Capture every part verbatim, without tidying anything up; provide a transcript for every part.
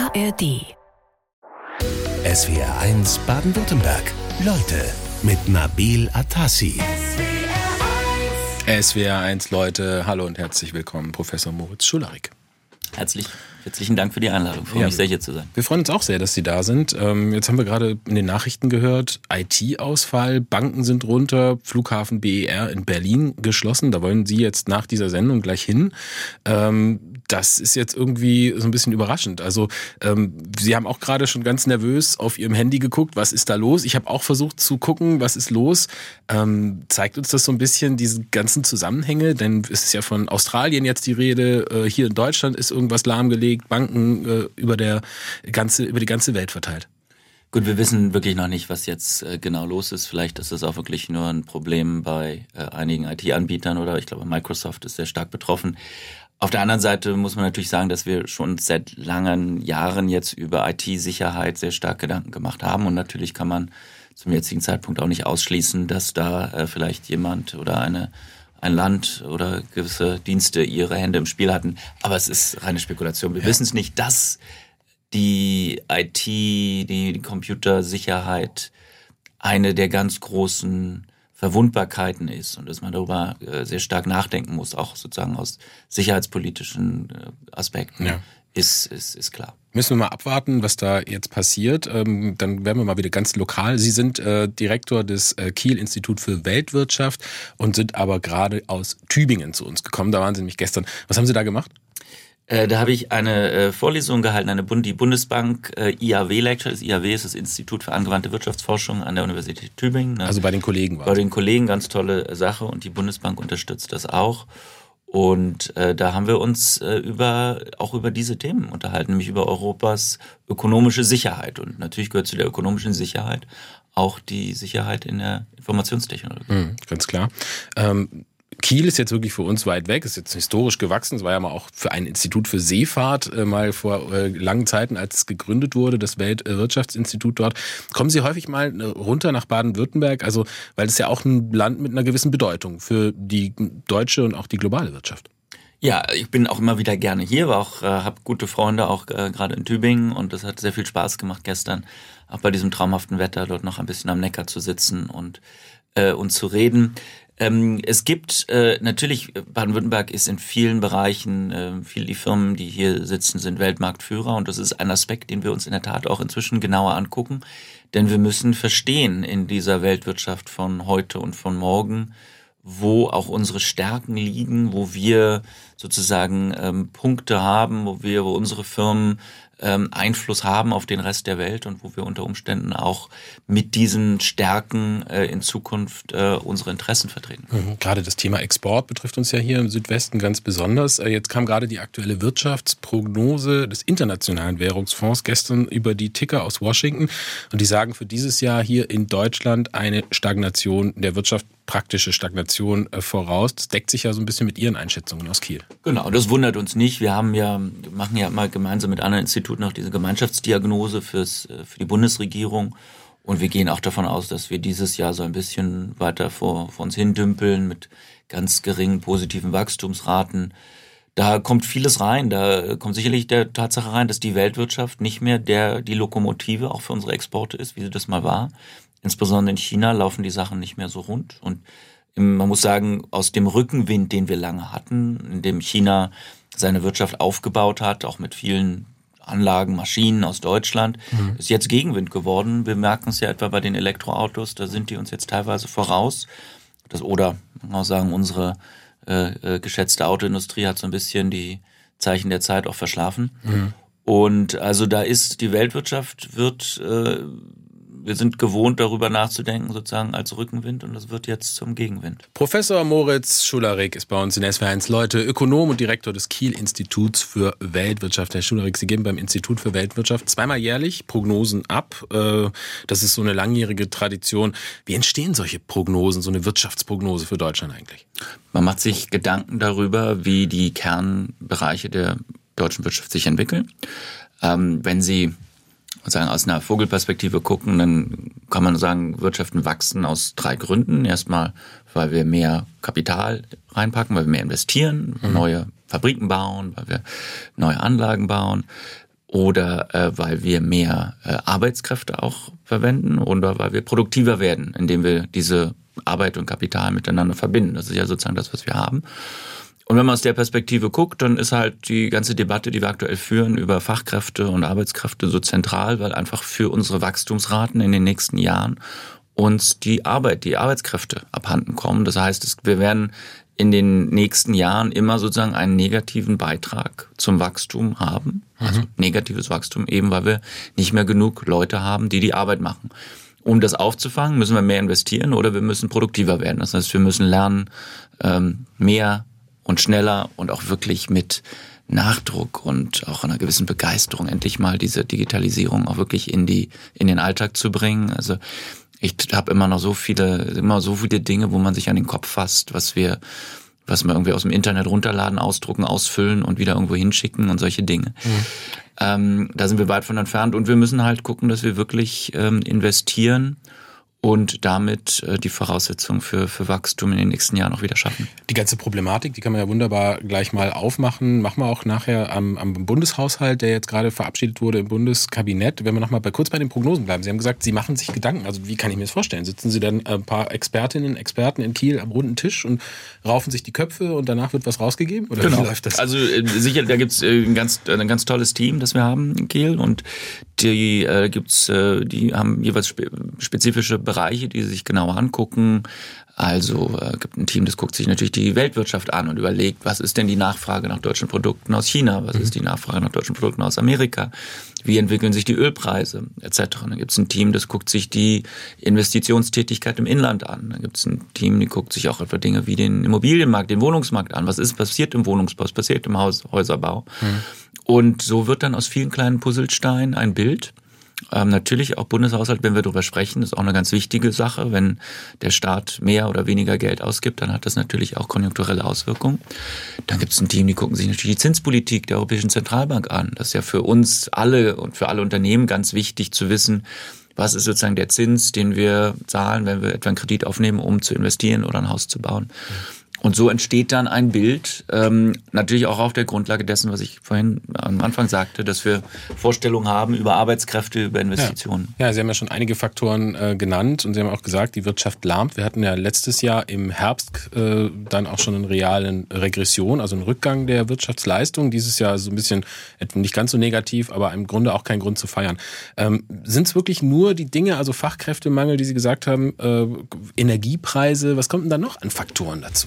A R D. S W R eins Baden-Württemberg. Leute mit Nabil Atassi. S W R eins Leute, hallo und herzlich willkommen, Professor Moritz Schularik. Herzlich, herzlichen Dank für die Einladung. Ich freue Ja, mich sehr, hier zu sein. Wir freuen uns auch sehr, dass Sie da sind. Ähm, jetzt haben wir gerade in den Nachrichten gehört, I T-Ausfall, Banken sind runter, Flughafen B E R in Berlin geschlossen. Da wollen Sie jetzt nach dieser Sendung gleich hin. Ähm, das ist jetzt irgendwie so ein bisschen überraschend. Also ähm, Sie haben auch gerade schon ganz nervös auf Ihrem Handy geguckt, was ist da los? Ich habe auch versucht zu gucken, was ist los? Ähm, zeigt uns das so ein bisschen diese ganzen Zusammenhänge? Denn es ist ja von Australien jetzt die Rede, äh, hier in Deutschland ist irgendwas lahmgelegt, Banken äh, über der ganze, über die ganze Welt verteilt. Gut, wir wissen wirklich noch nicht, was jetzt äh, genau los ist. Vielleicht ist es auch wirklich nur ein Problem bei äh, einigen I T-Anbietern oder ich glaube Microsoft ist sehr stark betroffen. Auf der anderen Seite muss man natürlich sagen, dass wir schon seit langen Jahren jetzt über I T-Sicherheit sehr stark Gedanken gemacht haben und natürlich kann man zum jetzigen Zeitpunkt auch nicht ausschließen, dass da äh, vielleicht jemand oder eine ein Land oder gewisse Dienste ihre Hände im Spiel hatten. Aber es ist reine Spekulation. Wir ja. wissen es nicht, dass die I T, die, die Computersicherheit eine der ganz großen Verwundbarkeiten ist und dass man darüber äh, sehr stark nachdenken muss, auch sozusagen aus sicherheitspolitischen äh, Aspekten, ja. ist, ist, ist klar. Müssen wir mal abwarten, was da jetzt passiert. Ähm, dann werden wir mal wieder ganz lokal. Sie sind äh, Direktor des äh, Kiel-Institut für Weltwirtschaft und sind aber gerade aus Tübingen zu uns gekommen. Da waren Sie nämlich gestern. Was haben Sie da gemacht? Äh, da habe ich eine äh, Vorlesung gehalten, eine Bund, die Bundesbank äh, I A W-Lecture. Das I A W ist das Institut für angewandte Wirtschaftsforschung an der Universität Tübingen. Ne? Also bei den Kollegen war Bei den Kollegen, ganz tolle Sache und die Bundesbank unterstützt das auch. Und äh, da haben wir uns äh, über auch über diese Themen unterhalten, nämlich über Europas ökonomische Sicherheit. Und natürlich gehört zu der ökonomischen Sicherheit auch die Sicherheit in der Informationstechnologie. Mhm, ganz klar. Ähm Kiel ist jetzt wirklich für uns weit weg, ist jetzt historisch gewachsen. Es war ja mal auch für ein Institut für Seefahrt äh, mal vor äh, langen Zeiten, als es gegründet wurde, das Weltwirtschaftsinstitut dort. Kommen Sie häufig mal äh, runter nach Baden-Württemberg? Also, weil es ja auch ein Land mit einer gewissen Bedeutung für die deutsche und auch die globale Wirtschaft. Ja, ich bin auch immer wieder gerne hier, war auch äh, habe gute Freunde auch äh, gerade in Tübingen und es hat sehr viel Spaß gemacht gestern, auch bei diesem traumhaften Wetter dort noch ein bisschen am Neckar zu sitzen und äh, und zu reden. Ähm, es gibt äh, natürlich, Baden-Württemberg ist in vielen Bereichen, äh, viele die Firmen, die hier sitzen, sind Weltmarktführer und das ist ein Aspekt, den wir uns in der Tat auch inzwischen genauer angucken, denn wir müssen verstehen in dieser Weltwirtschaft von heute und von morgen, wo auch unsere Stärken liegen, wo wir sozusagen ähm, Punkte haben, wo wir, wo unsere Firmen ähm, Einfluss haben auf den Rest der Welt und wo wir unter Umständen auch mit diesen Stärken äh, in Zukunft äh, unsere Interessen vertreten. Mhm. Gerade das Thema Export betrifft uns ja hier im Südwesten ganz besonders. Äh, jetzt kam gerade die aktuelle Wirtschaftsprognose des Internationalen Währungsfonds gestern über die Ticker aus Washington und die sagen für dieses Jahr hier in Deutschland eine Stagnation der Wirtschaft, praktische Stagnation äh, voraus. Das deckt sich ja so ein bisschen mit Ihren Einschätzungen aus Kiel. Genau, das wundert uns nicht. Wir haben ja, machen ja immer gemeinsam mit anderen Instituten noch diese Gemeinschaftsdiagnose fürs, für die Bundesregierung und wir gehen auch davon aus, dass wir dieses Jahr so ein bisschen weiter vor, vor uns hin dümpeln mit ganz geringen positiven Wachstumsraten. Da kommt vieles rein. Da kommt sicherlich der Tatsache rein, dass die Weltwirtschaft nicht mehr der die Lokomotive auch für unsere Exporte ist, wie sie das mal war. Insbesondere in China laufen die Sachen nicht mehr so rund. Und man muss sagen, aus dem Rückenwind, den wir lange hatten, in dem China seine Wirtschaft aufgebaut hat, auch mit vielen Anlagen, Maschinen aus Deutschland, mhm. ist jetzt Gegenwind geworden. Wir merken es ja etwa bei den Elektroautos, da sind die uns jetzt teilweise voraus. Das, oder man kann auch sagen, unsere äh, äh, geschätzte Autoindustrie hat so ein bisschen die Zeichen der Zeit auch verschlafen. Mhm. Und also da ist die Weltwirtschaft wird äh, wir sind gewohnt, darüber nachzudenken, sozusagen als Rückenwind und das wird jetzt zum Gegenwind. Professor Moritz Schularik ist bei uns in S W R eins Leute, Ökonom und Direktor des Kiel-Instituts für Weltwirtschaft. Herr Schularik, Sie geben beim Institut für Weltwirtschaft zweimal jährlich Prognosen ab. Das ist so eine langjährige Tradition. Wie entstehen solche Prognosen, so eine Wirtschaftsprognose für Deutschland eigentlich? Man macht sich Gedanken darüber, wie die Kernbereiche der deutschen Wirtschaft sich entwickeln. Ähm, wenn Sie sagen, aus einer Vogelperspektive gucken, dann kann man sagen, Wirtschaften wachsen aus drei Gründen. Erstmal, weil wir mehr Kapital reinpacken, weil wir mehr investieren, mhm. neue Fabriken bauen, weil wir neue Anlagen bauen. oder äh, weil wir mehr äh, Arbeitskräfte auch verwenden oder weil wir produktiver werden, indem wir diese Arbeit und Kapital miteinander verbinden. Das ist ja sozusagen das, was wir haben. Und wenn man aus der Perspektive guckt, dann ist halt die ganze Debatte, die wir aktuell führen über Fachkräfte und Arbeitskräfte so zentral, weil einfach für unsere Wachstumsraten in den nächsten Jahren uns die Arbeit, die Arbeitskräfte abhanden kommen. Das heißt, wir werden in den nächsten Jahren immer sozusagen einen negativen Beitrag zum Wachstum haben. Also negatives Wachstum, eben weil wir nicht mehr genug Leute haben, die die Arbeit machen. Um das aufzufangen, müssen wir mehr investieren oder wir müssen produktiver werden. Das heißt, wir müssen lernen, mehr und schneller und auch wirklich mit Nachdruck und auch einer gewissen Begeisterung endlich mal diese Digitalisierung auch wirklich in die in den Alltag zu bringen. Also ich habe immer noch so viele immer so viele Dinge, wo man sich an den Kopf fasst, was wir was wir irgendwie aus dem Internet runterladen, ausdrucken, ausfüllen und wieder irgendwo hinschicken und solche Dinge. Mhm. Ähm, da sind wir weit von entfernt und wir müssen halt gucken, dass wir wirklich ähm, investieren und damit äh, die Voraussetzungen für, für Wachstum in den nächsten Jahren auch wieder schaffen. Die ganze Problematik, die kann man ja wunderbar gleich mal aufmachen. Machen wir auch nachher am, am Bundeshaushalt, der jetzt gerade verabschiedet wurde im Bundeskabinett. Wenn wir noch mal bei, kurz bei den Prognosen bleiben. Sie haben gesagt, Sie machen sich Gedanken. Also wie kann ich mir das vorstellen? Sitzen Sie dann ein paar Expertinnen, Experten in Kiel am runden Tisch und raufen sich die Köpfe und danach wird was rausgegeben? Oder genau. Wie läuft das? Also äh, sicher, da gibt's äh, ein ganz ein ganz tolles Team, das wir haben in Kiel und die äh, gibt's, äh, die haben jeweils spe- spezifische Bereiche, die sie sich genauer angucken. Also äh, gibt ein Team, das guckt sich natürlich die Weltwirtschaft an und überlegt, was ist denn die Nachfrage nach deutschen Produkten aus China, was mhm. ist die Nachfrage nach deutschen Produkten aus Amerika, wie entwickeln sich die Ölpreise et cetera. Dann gibt es ein Team, das guckt sich die Investitionstätigkeit im Inland an. Dann gibt es ein Team, die guckt sich auch etwa Dinge wie den Immobilienmarkt, den Wohnungsmarkt an. Was ist passiert im Wohnungsbau, was passiert im Haus, Häuserbau? Mhm. Und so wird dann aus vielen kleinen Puzzlesteinen ein Bild. Ähm, natürlich auch Bundeshaushalt, wenn wir darüber sprechen, ist auch eine ganz wichtige Sache. Wenn der Staat mehr oder weniger Geld ausgibt, dann hat das natürlich auch konjunkturelle Auswirkungen. Dann gibt es ein Team, die gucken sich natürlich die Zinspolitik der Europäischen Zentralbank an. Das ist ja für uns alle und für alle Unternehmen ganz wichtig zu wissen, was ist sozusagen der Zins, den wir zahlen, wenn wir etwa einen Kredit aufnehmen, um zu investieren oder ein Haus zu bauen. Mhm. Und so entsteht dann ein Bild, ähm, natürlich auch auf der Grundlage dessen, was ich vorhin am Anfang sagte, dass wir Vorstellungen haben über Arbeitskräfte, über Investitionen. Ja, ja, Sie haben ja schon einige Faktoren äh, genannt und Sie haben auch gesagt, die Wirtschaft lahmt. Wir hatten ja letztes Jahr im Herbst äh, dann auch schon eine reale Regression, also einen Rückgang der Wirtschaftsleistung. Dieses Jahr so ein bisschen, nicht ganz so negativ, aber im Grunde auch kein Grund zu feiern. Ähm, sind es wirklich nur die Dinge, also Fachkräftemangel, die Sie gesagt haben, äh, Energiepreise, was kommt denn da noch an Faktoren dazu?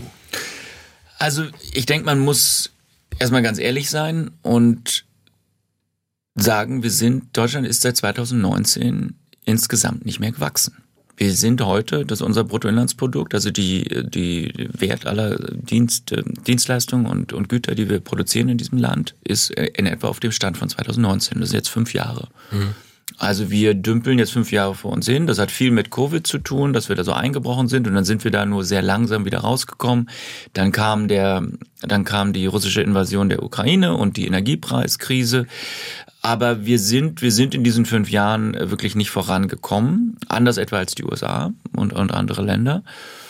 Also ich denke, man muss erstmal ganz ehrlich sein und sagen, wir sind, Deutschland ist seit zweitausendneunzehn insgesamt nicht mehr gewachsen. Wir sind heute, das ist unser Bruttoinlandsprodukt, also die, die Wert aller Dienst, Dienstleistungen und, und Güter, die wir produzieren in diesem Land, ist in etwa auf dem Stand von zweitausendneunzehn. Das sind jetzt fünf Jahre. Mhm. Also wir dümpeln jetzt fünf Jahre vor uns hin. Das hat viel mit Covid zu tun, dass wir da so eingebrochen sind und dann sind wir da nur sehr langsam wieder rausgekommen. Dann kam der, dann kam die russische Invasion der Ukraine und die Energiepreiskrise. Aber wir sind, wir sind in diesen fünf Jahren wirklich nicht vorangekommen, anders etwa als die U S A und, und andere Länder.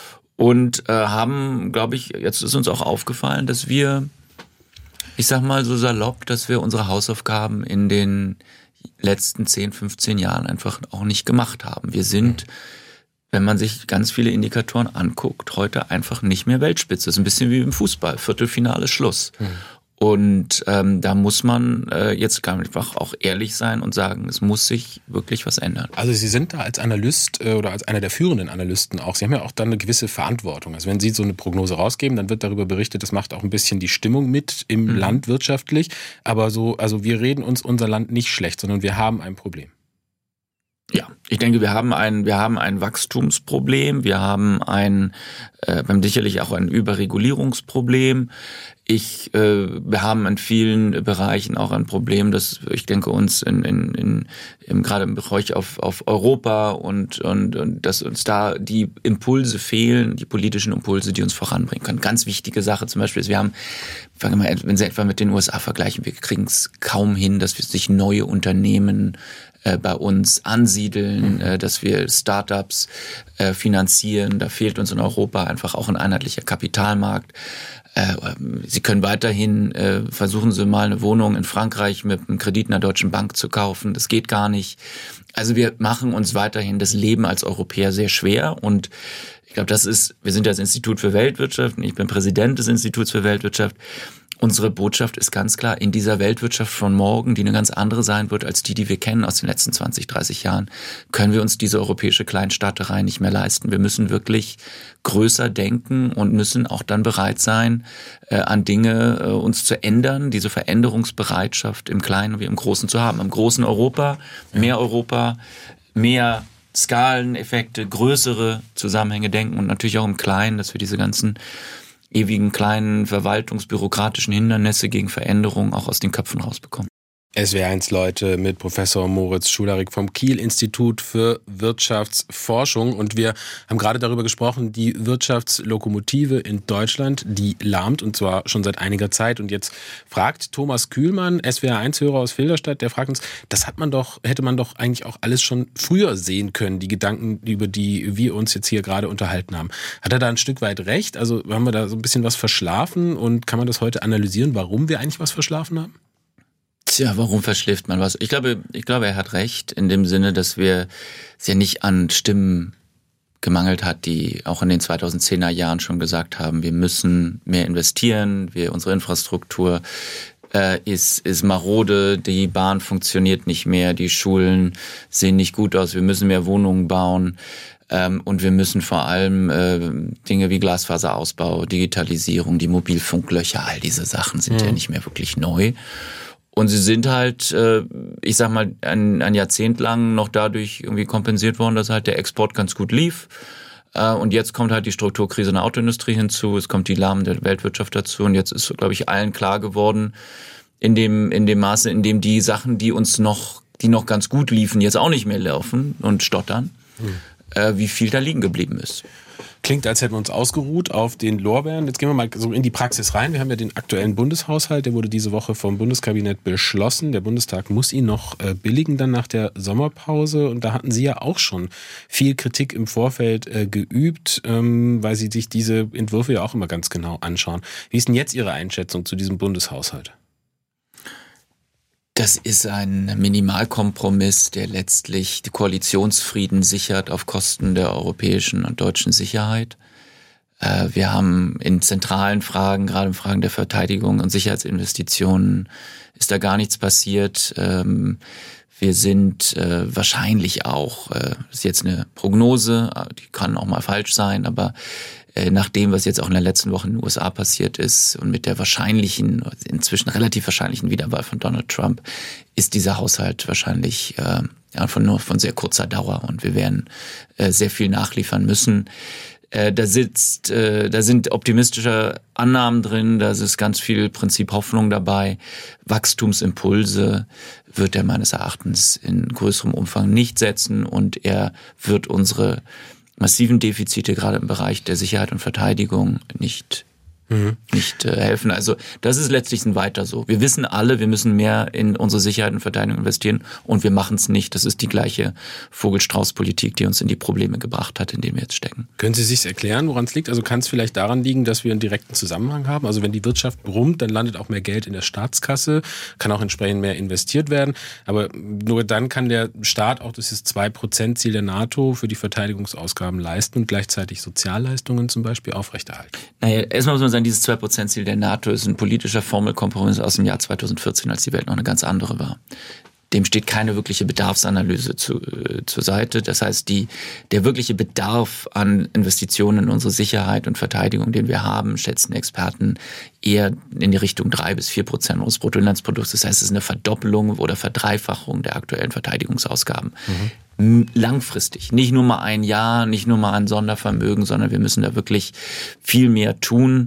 Und äh, haben, glaube ich, jetzt ist uns auch aufgefallen, dass wir, ich sag mal so salopp, dass wir unsere Hausaufgaben in den letzten zehn, fünfzehn Jahren einfach auch nicht gemacht haben. Wir sind, wenn man sich ganz viele Indikatoren anguckt, heute einfach nicht mehr Weltspitze. Das ist ein bisschen wie im Fußball, Viertelfinale, Schluss. Mhm. Und ähm, da muss man äh, jetzt einfach auch ehrlich sein und sagen, es muss sich wirklich was ändern. Also Sie sind da als Analyst äh, oder als einer der führenden Analysten auch, Sie haben ja auch dann eine gewisse Verantwortung. Also wenn Sie so eine Prognose rausgeben, dann wird darüber berichtet, das macht auch ein bisschen die Stimmung mit im mhm. Land wirtschaftlich. Aber so, also wir reden uns unser Land nicht schlecht, sondern wir haben ein Problem. Ja, ich denke, wir haben ein, wir haben ein Wachstumsproblem, wir haben ein, äh, wir haben sicherlich auch ein Überregulierungsproblem. Ich, äh, wir haben in vielen Bereichen auch ein Problem, dass ich denke uns in, in, in, in gerade im Bereich auf, auf Europa und, und, und dass uns da die Impulse fehlen, die politischen Impulse, die uns voranbringen können. Ganz wichtige Sache zum Beispiel ist, wir haben, fangen wir mal, wenn Sie etwa mit den U S A vergleichen, wir kriegen es kaum hin, dass wir sich neue Unternehmen äh, bei uns ansiedeln, äh, dass wir Startups äh, finanzieren. Da fehlt uns in Europa einfach auch ein einheitlicher Kapitalmarkt. Äh, Sie können weiterhin, äh, versuchen Sie mal eine Wohnung in Frankreich mit einem Kredit einer deutschen Bank zu kaufen. Das geht gar nicht. Also wir machen uns weiterhin das Leben als Europäer sehr schwer und ich glaube, das ist, wir sind ja das Institut für Weltwirtschaft und ich bin Präsident des Instituts für Weltwirtschaft. Unsere Botschaft ist ganz klar, in dieser Weltwirtschaft von morgen, die eine ganz andere sein wird als die, die wir kennen aus den letzten zwanzig, dreißig Jahren, können wir uns diese europäische Kleinstaaterei nicht mehr leisten. Wir müssen wirklich größer denken und müssen auch dann bereit sein, äh, an Dinge äh, uns zu ändern, diese Veränderungsbereitschaft im Kleinen wie im Großen zu haben. Im großen Europa, mehr Europa, mehr Skaleneffekte, größere Zusammenhänge denken und natürlich auch im Kleinen, dass wir diese ganzen ewigen kleinen verwaltungsbürokratischen Hindernisse gegen Veränderungen auch aus den Köpfen rausbekommen. S W R eins Leute mit Professor Moritz Schularik vom Kiel-Institut für Wirtschaftsforschung. Und wir haben gerade darüber gesprochen, die Wirtschaftslokomotive in Deutschland, die lahmt und zwar schon seit einiger Zeit. Und jetzt fragt Thomas Kühlmann, S W R eins Hörer aus Filderstadt, der fragt uns, das hat man doch, hätte man doch eigentlich auch alles schon früher sehen können, die Gedanken, über die wir uns jetzt hier gerade unterhalten haben. Hat er da ein Stück weit recht? Also haben wir da so ein bisschen was verschlafen und kann man das heute analysieren, warum wir eigentlich was verschlafen haben? Tja, warum verschläft man was? Ich glaube, ich glaube, er hat recht in dem Sinne, dass wir es ja nicht an Stimmen gemangelt hat, die auch in den zweitausendzehner Jahren schon gesagt haben, wir müssen mehr investieren, wir unsere Infrastruktur äh, ist ist marode, die Bahn funktioniert nicht mehr, die Schulen sehen nicht gut aus, wir müssen mehr Wohnungen bauen. Ähm, und wir müssen vor allem äh, Dinge wie Glasfaserausbau, Digitalisierung, die Mobilfunklöcher, all diese Sachen sind mhm. ja nicht mehr wirklich neu. Und sie sind halt, äh, ich sag mal, ein, ein Jahrzehnt lang noch dadurch irgendwie kompensiert worden, dass halt der Export ganz gut lief. Äh, und jetzt kommt halt die Strukturkrise in der Autoindustrie hinzu, es kommt die lahmende Weltwirtschaft dazu. Und jetzt ist, glaube ich, allen klar geworden, in dem, in dem Maße, in dem die Sachen, die uns noch, die noch ganz gut liefen, jetzt auch nicht mehr laufen und stottern, mhm. äh, wie viel da liegen geblieben ist. Klingt, als hätten wir uns ausgeruht auf den Lorbeeren. Jetzt gehen wir mal so in die Praxis rein. Wir haben ja den aktuellen Bundeshaushalt, der wurde diese Woche vom Bundeskabinett beschlossen. Der Bundestag muss ihn noch äh, billigen dann nach der Sommerpause. Und da hatten Sie ja auch schon viel Kritik im Vorfeld äh, geübt, ähm, weil Sie sich diese Entwürfe ja auch immer ganz genau anschauen. Wie ist denn jetzt Ihre Einschätzung zu diesem Bundeshaushalt? Das ist ein Minimalkompromiss, der letztlich die Koalitionsfrieden sichert auf Kosten der europäischen und deutschen Sicherheit. Wir haben in zentralen Fragen, gerade in Fragen der Verteidigung und Sicherheitsinvestitionen, ist da gar nichts passiert. Wir sind wahrscheinlich auch, das ist jetzt eine Prognose, die kann auch mal falsch sein, aber nach dem, was jetzt auch in der letzten Woche in den U S A passiert ist und mit der wahrscheinlichen, inzwischen relativ wahrscheinlichen Wiederwahl von Donald Trump, ist dieser Haushalt wahrscheinlich äh, ja, von nur von sehr kurzer Dauer und wir werden äh, sehr viel nachliefern müssen. Äh, da sitzt, äh, da sind optimistische Annahmen drin, da ist ganz viel Prinzip Hoffnung dabei. Wachstumsimpulse wird er meines Erachtens in größerem Umfang nicht setzen und er wird unsere massiven Defizite gerade im Bereich der Sicherheit und Verteidigung nicht mhm. nicht äh, helfen. Also das ist letztlich ein Weiter so. Wir wissen alle, wir müssen mehr in unsere Sicherheit und Verteidigung investieren und wir machen es nicht. Das ist die gleiche Vogel-Strauß-Politik, die uns in die Probleme gebracht hat, in denen wir jetzt stecken. Können Sie sich erklären, woran es liegt? Also kann es vielleicht daran liegen, dass wir einen direkten Zusammenhang haben? Also wenn die Wirtschaft brummt, dann landet auch mehr Geld in der Staatskasse, kann auch entsprechend mehr investiert werden. Aber nur dann kann der Staat auch dieses zwei Prozent Ziel der NATO für die Verteidigungsausgaben leisten und gleichzeitig Sozialleistungen zum Beispiel aufrechterhalten. Naja, erstmal muss man sagen, dieses zwei Prozent Ziel der NATO ist ein politischer Formelkompromiss aus dem Jahr zweitausendvierzehn, als die Welt noch eine ganz andere war. Dem steht keine wirkliche Bedarfsanalyse zu, äh, zur Seite. Das heißt, die, der wirkliche Bedarf an Investitionen in unsere Sicherheit und Verteidigung, den wir haben, schätzen Experten eher in die Richtung drei bis vier Prozent unseres Bruttoinlandsprodukts. Das heißt, es ist eine Verdoppelung oder Verdreifachung der aktuellen Verteidigungsausgaben. Mhm. Langfristig. Nicht nur mal ein Jahr, nicht nur mal ein Sondervermögen, sondern wir müssen da wirklich viel mehr tun.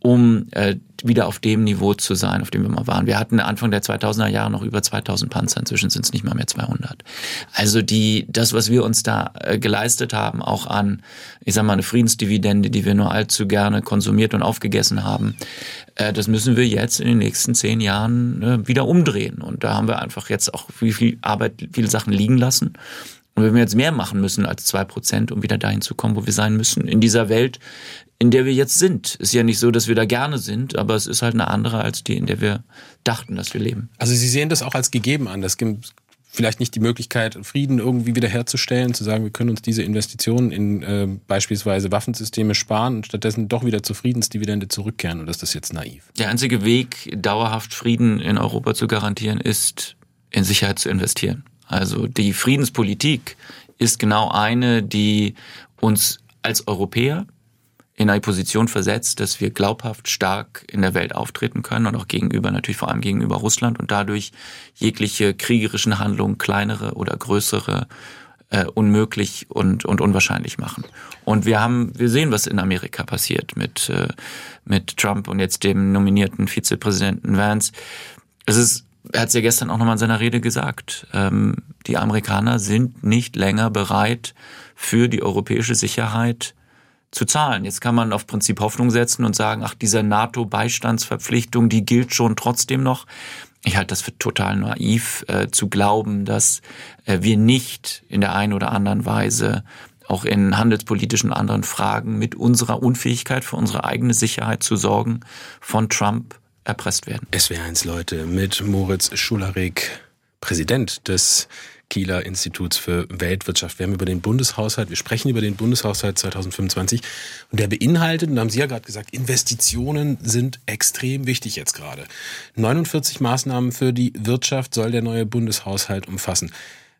um äh, wieder auf dem Niveau zu sein, auf dem wir mal waren. Wir hatten Anfang der zweitausender Jahre noch über zweitausend Panzer, inzwischen sind es nicht mal mehr zweihundert. Also die das, was wir uns da äh, geleistet haben, auch an, ich sag mal, eine Friedensdividende, die wir nur allzu gerne konsumiert und aufgegessen haben, äh, das müssen wir jetzt in den nächsten zehn Jahren äh, wieder umdrehen. Und da haben wir einfach jetzt auch viel, viel Arbeit, viele Sachen liegen lassen. Und wenn wir jetzt mehr machen müssen als zwei Prozent, um wieder dahin zu kommen, wo wir sein müssen, in dieser Welt, in der wir jetzt sind. Ist ja nicht so, dass wir da gerne sind, aber es ist halt eine andere als die, in der wir dachten, dass wir leben. Also Sie sehen das auch als gegeben an. Das gibt vielleicht nicht die Möglichkeit, Frieden irgendwie wiederherzustellen, zu sagen, wir können uns diese Investitionen in äh, beispielsweise Waffensysteme sparen und stattdessen doch wieder zur Friedensdividende zurückkehren. Oder ist das jetzt naiv? Der einzige Weg, dauerhaft Frieden in Europa zu garantieren, ist, in Sicherheit zu investieren. Also die Friedenspolitik ist genau eine, die uns als Europäer in eine Position versetzt, dass wir glaubhaft stark in der Welt auftreten können und auch gegenüber, natürlich vor allem gegenüber Russland und dadurch jegliche kriegerischen Handlungen, kleinere oder größere, äh, unmöglich und, und unwahrscheinlich machen. Und wir haben, wir sehen, was in Amerika passiert mit, äh, mit Trump und jetzt dem nominierten Vizepräsidenten Vance. Es ist, er hat es ja gestern auch nochmal in seiner Rede gesagt, ähm, die Amerikaner sind nicht länger bereit, für die europäische Sicherheit zu zahlen. Jetzt kann man auf Prinzip Hoffnung setzen und sagen, ach, diese NATO-Beistandsverpflichtung, die gilt schon trotzdem noch. Ich halte das für total naiv, äh, zu glauben, dass äh, wir nicht in der einen oder anderen Weise auch in handelspolitischen und anderen Fragen mit unserer Unfähigkeit für unsere eigene Sicherheit zu sorgen von Trump erpresst werden. S W R eins Leute mit Moritz Schularik, Präsident des Kieler Instituts für Weltwirtschaft. Wir haben über den Bundeshaushalt, wir sprechen über den Bundeshaushalt zweitausendfünfundzwanzig und der beinhaltet, und da haben Sie ja gerade gesagt, Investitionen sind extrem wichtig jetzt gerade. neunundvierzig Maßnahmen für die Wirtschaft soll der neue Bundeshaushalt umfassen.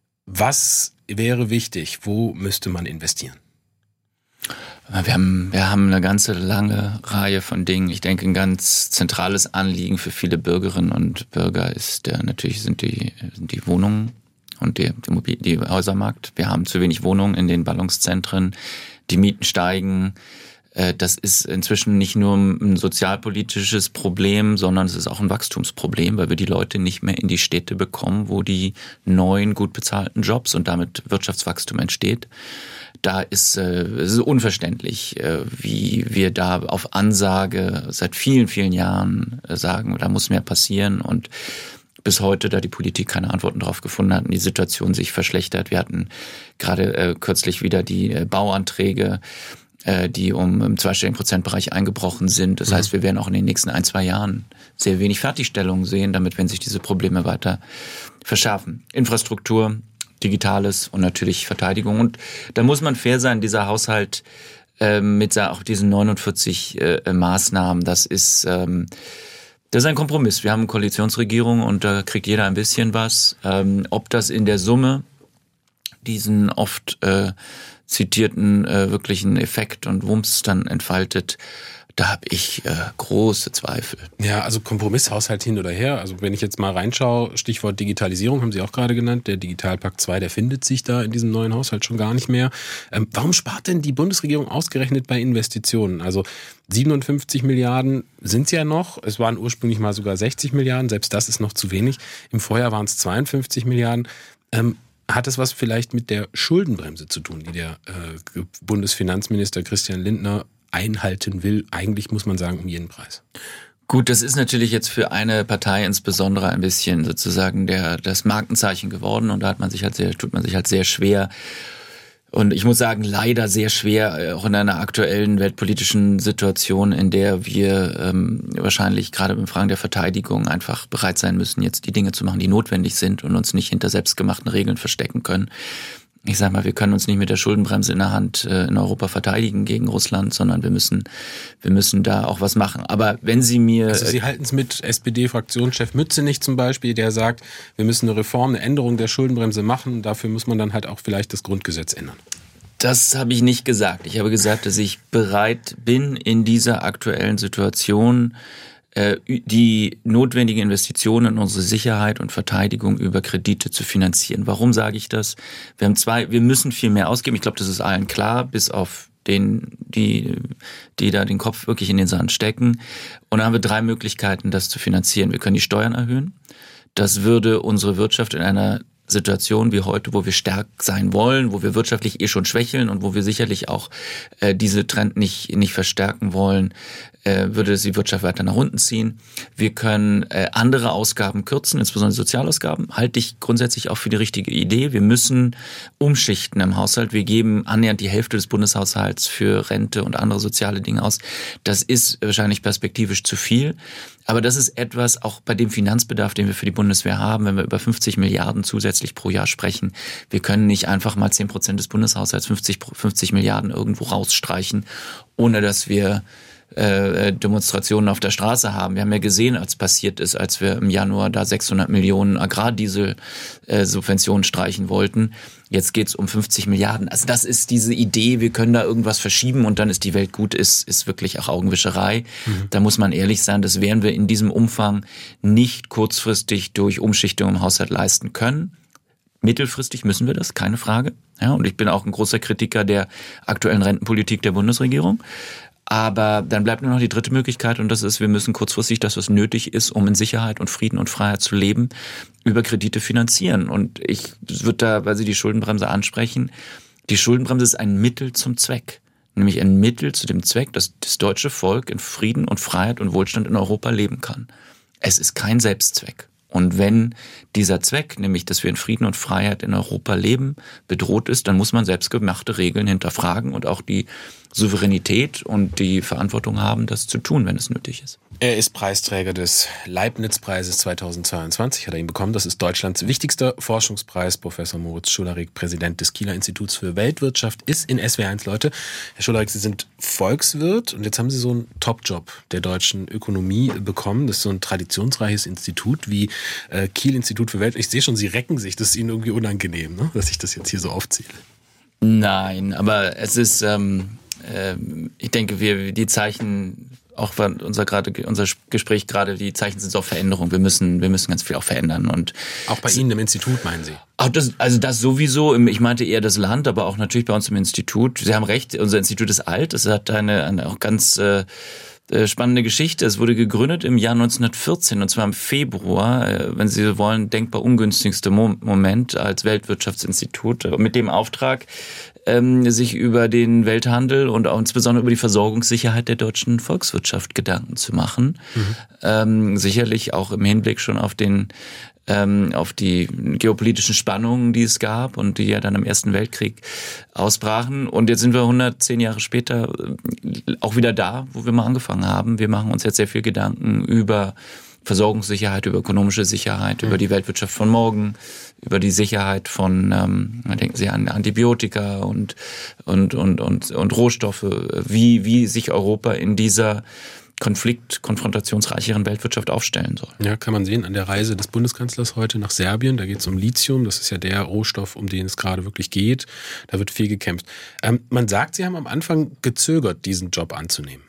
Was wäre wichtig? Wo müsste man investieren? Wir haben, wir haben eine ganze lange Reihe von Dingen. Ich denke, ein ganz zentrales Anliegen für viele Bürgerinnen und Bürger ist der, natürlich sind die, sind die Wohnungen und die, die, die Häusermarkt. Wir haben zu wenig Wohnungen in den Ballungszentren. Die Mieten steigen. Das ist inzwischen nicht nur ein sozialpolitisches Problem, sondern es ist auch ein Wachstumsproblem, weil wir die Leute nicht mehr in die Städte bekommen, wo die neuen, gut bezahlten Jobs und damit Wirtschaftswachstum entsteht. Da ist äh, es ist unverständlich, äh, wie wir da auf Ansage seit vielen, vielen Jahren äh, sagen, da muss mehr passieren und bis heute, da die Politik keine Antworten drauf gefunden hat und die Situation sich verschlechtert. Wir hatten gerade äh, kürzlich wieder die äh, Bauanträge, äh, die um im zweistelligen Prozentbereich eingebrochen sind. Das mhm. heißt, wir werden auch in den nächsten ein, zwei Jahren sehr wenig Fertigstellungen sehen, damit wenn sich diese Probleme weiter verschärfen. Infrastruktur, Digitales und natürlich Verteidigung. Und da muss man fair sein, dieser Haushalt äh, mit auch diesen neunundvierzig äh, Maßnahmen, das ist ähm, das ist ein Kompromiss. Wir haben eine Koalitionsregierung und da kriegt jeder ein bisschen was. Ähm, ob das in der Summe diesen oft äh, zitierten äh, wirklichen Effekt und Wumms dann entfaltet, da habe ich äh, große Zweifel. Ja, also Kompromisshaushalt hin oder her. Also wenn ich jetzt mal reinschaue, Stichwort Digitalisierung haben Sie auch gerade genannt. Der Digitalpakt zwei, der findet sich da in diesem neuen Haushalt schon gar nicht mehr. Ähm, warum spart denn die Bundesregierung ausgerechnet bei Investitionen? Also siebenundfünfzig Milliarden sind es ja noch. Es waren ursprünglich mal sogar sechzig Milliarden. Selbst das ist noch zu wenig. Im Vorjahr waren es zweiundfünfzig Milliarden. Ähm, Hat es was vielleicht mit der Schuldenbremse zu tun, die der äh, Bundesfinanzminister Christian Lindner einhalten will? Eigentlich muss man sagen, um jeden Preis. Gut, das ist natürlich jetzt für eine Partei insbesondere ein bisschen sozusagen der das Markenzeichen geworden und da hat man sich halt sehr, tut man sich halt sehr schwer. Und ich muss sagen, leider sehr schwer, auch in einer aktuellen weltpolitischen Situation, in der wir ähm, wahrscheinlich gerade in Fragen der Verteidigung einfach bereit sein müssen, jetzt die Dinge zu machen, die notwendig sind und uns nicht hinter selbstgemachten Regeln verstecken können. Ich sag mal, wir können uns nicht mit der Schuldenbremse in der Hand äh, in Europa verteidigen gegen Russland, sondern wir müssen wir müssen da auch was machen. Aber wenn Sie mir... Also Sie halten es mit S P D-Fraktionschef Mützenich zum Beispiel, der sagt, wir müssen eine Reform, eine Änderung der Schuldenbremse machen. Dafür muss man dann halt auch vielleicht das Grundgesetz ändern. Das habe ich nicht gesagt. Ich habe gesagt, dass ich bereit bin, in dieser aktuellen Situation die notwendigen Investitionen in unsere Sicherheit und Verteidigung über Kredite zu finanzieren. Warum sage ich das? Wir haben zwei, wir müssen viel mehr ausgeben. Ich glaube, das ist allen klar, bis auf den, die, die da den Kopf wirklich in den Sand stecken. Und dann haben wir drei Möglichkeiten, das zu finanzieren. Wir können die Steuern erhöhen. Das würde unsere Wirtschaft in einer Situation wie heute, wo wir stark sein wollen, wo wir wirtschaftlich eh schon schwächeln und wo wir sicherlich auch äh, diese Trend nicht nicht verstärken wollen, äh, würde es die Wirtschaft weiter nach unten ziehen. Wir können äh, andere Ausgaben kürzen, insbesondere Sozialausgaben. Halte ich grundsätzlich auch für die richtige Idee. Wir müssen umschichten im Haushalt. Wir geben annähernd die Hälfte des Bundeshaushalts für Rente und andere soziale Dinge aus. Das ist wahrscheinlich perspektivisch zu viel. Aber das ist etwas, auch bei dem Finanzbedarf, den wir für die Bundeswehr haben, wenn wir über fünfzig Milliarden zusätzlich pro Jahr sprechen. Wir können nicht einfach mal zehn Prozent des Bundeshaushalts, fünfzig, fünfzig Milliarden irgendwo rausstreichen, ohne dass wir äh, Demonstrationen auf der Straße haben. Wir haben ja gesehen, als passiert ist, als wir im Januar da sechshundert Millionen Agrardiesel-Subventionen streichen wollten. Jetzt geht's um fünfzig Milliarden. Also das ist diese Idee, wir können da irgendwas verschieben und dann ist die Welt gut, ist, ist wirklich auch Augenwischerei. Mhm. Da muss man ehrlich sein, das werden wir in diesem Umfang nicht kurzfristig durch Umschichtung im Haushalt leisten können. Mittelfristig müssen wir das, keine Frage. Ja, und ich bin auch ein großer Kritiker der aktuellen Rentenpolitik der Bundesregierung. Aber dann bleibt nur noch die dritte Möglichkeit und das ist, wir müssen kurzfristig das, was nötig ist, um in Sicherheit und Frieden und Freiheit zu leben, über Kredite finanzieren. Und ich würde da, weil Sie die Schuldenbremse ansprechen, die Schuldenbremse ist ein Mittel zum Zweck. Nämlich ein Mittel zu dem Zweck, dass das deutsche Volk in Frieden und Freiheit und Wohlstand in Europa leben kann. Es ist kein Selbstzweck. Und wenn dieser Zweck, nämlich dass wir in Frieden und Freiheit in Europa leben, bedroht ist, dann muss man selbstgemachte Regeln hinterfragen und auch die Souveränität und die Verantwortung haben, das zu tun, wenn es nötig ist. Er ist Preisträger des Leibniz-Preises zweitausendzweiundzwanzig, hat er ihn bekommen. Das ist Deutschlands wichtigster Forschungspreis. Professor Moritz Schularik, Präsident des Kieler Instituts für Weltwirtschaft, ist in S W R eins, Leute. Herr Schularik, Sie sind Volkswirt und jetzt haben Sie so einen Top-Job der deutschen Ökonomie bekommen. Das ist so ein traditionsreiches Institut wie äh, Kiel-Institut für Weltwirtschaft. Ich sehe schon, Sie recken sich. Das ist Ihnen irgendwie unangenehm, ne? Dass ich das jetzt hier so aufzähle. Nein, aber es ist, ähm, äh, ich denke, wir die Zeichen, auch unser gerade unser Gespräch gerade, die Zeichen sind auf Veränderung. Wir müssen, wir müssen ganz viel auch verändern und auch bei Ihnen im Institut, meinen Sie? Auch das, also das sowieso. Ich meinte eher das Land, aber auch natürlich bei uns im Institut. Sie haben recht, unser Institut ist alt. Es hat eine, eine auch ganz äh, spannende Geschichte. Es wurde gegründet im Jahr neunzehnhundertvierzehn und zwar im Februar, äh, wenn Sie so wollen, denkbar ungünstigste Mo- Moment als Weltwirtschaftsinstitut mit dem Auftrag, ähm, sich über den Welthandel und auch insbesondere über die Versorgungssicherheit der deutschen Volkswirtschaft Gedanken zu machen. Mhm. Ähm, sicherlich auch im Hinblick schon auf den ähm, auf die geopolitischen Spannungen, die es gab und die ja dann im Ersten Weltkrieg ausbrachen. Und jetzt sind wir hundertzehn Jahre später auch wieder da, wo wir mal angefangen haben. Wir machen uns jetzt sehr viel Gedanken über Versorgungssicherheit, über ökonomische Sicherheit, mhm. über die Weltwirtschaft von morgen, über die Sicherheit von, ähm, denken Sie an Antibiotika und und und und und Rohstoffe, wie wie sich Europa in dieser Konflikt, konfrontationsreicheren Weltwirtschaft aufstellen soll. Ja, kann man sehen an der Reise des Bundeskanzlers heute nach Serbien. Da geht es um Lithium. Das ist ja der Rohstoff, um den es gerade wirklich geht. Da wird viel gekämpft. Ähm, man sagt, Sie haben am Anfang gezögert, diesen Job anzunehmen.